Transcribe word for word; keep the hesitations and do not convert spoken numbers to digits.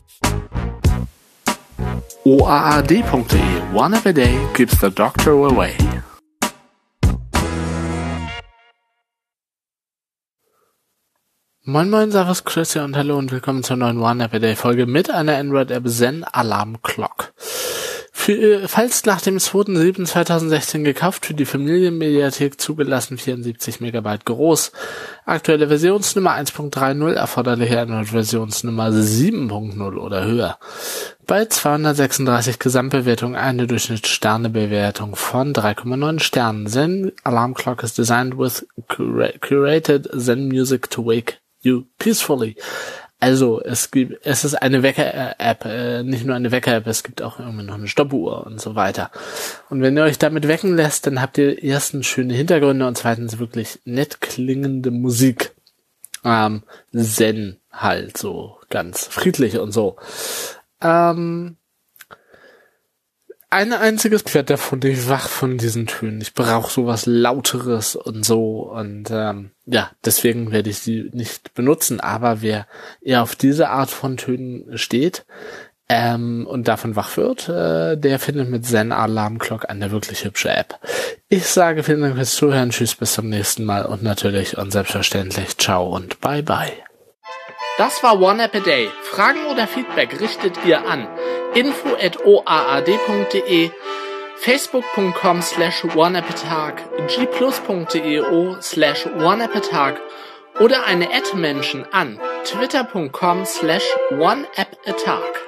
O A A D punkt de. One app a day keeps the doctor away. Moin moin, servus, grüß und hallo und willkommen zur neuen One App a Day Folge mit einer Android-App Zen Alarm Clock. Für, falls nach dem zweiter siebter zweitausendsechzehn gekauft, für die Familienmediathek zugelassen, vierundsiebzig Megabyte groß, aktuelle Versionsnummer eins Punkt drei null, erforderliche Android-Versionsnummer sieben Punkt null oder höher. Bei zweihundertsechsunddreißig Gesamtbewertungen eine Durchschnittssternebewertung von drei Komma neun Sternen. Zen Alarm Clock is designed with cura- curated Zen music to wake you peacefully. Also, es gibt, es ist eine Wecker-App, äh, nicht nur eine Wecker-App, es gibt auch irgendwie noch eine Stoppuhr und so weiter. Und wenn ihr euch damit wecken lässt, dann habt ihr erstens schöne Hintergründe und zweitens wirklich nett klingende Musik. Ähm, Zen halt, so ganz friedlich und so. Ähm, ein einziges, ich werde davon nicht wach von diesen Tönen. Ich brauche sowas Lauteres und so und ähm, ja, deswegen werde ich sie nicht benutzen. Aber wer eher auf diese Art von Tönen steht ähm, und davon wach wird, äh, der findet mit Zen Alarm Clock eine wirklich hübsche App. Ich sage vielen Dank fürs Zuhören, tschüss, bis zum nächsten Mal und natürlich und selbstverständlich ciao und bye bye. Das war One App a Day. Fragen oder Feedback richtet ihr an info at o a a d punkt de, facebook punkt com slash oneappatag, g plus punkt de slash oneappatag oder eine Ad-Menschen an twitter punkt com slash oneappatag.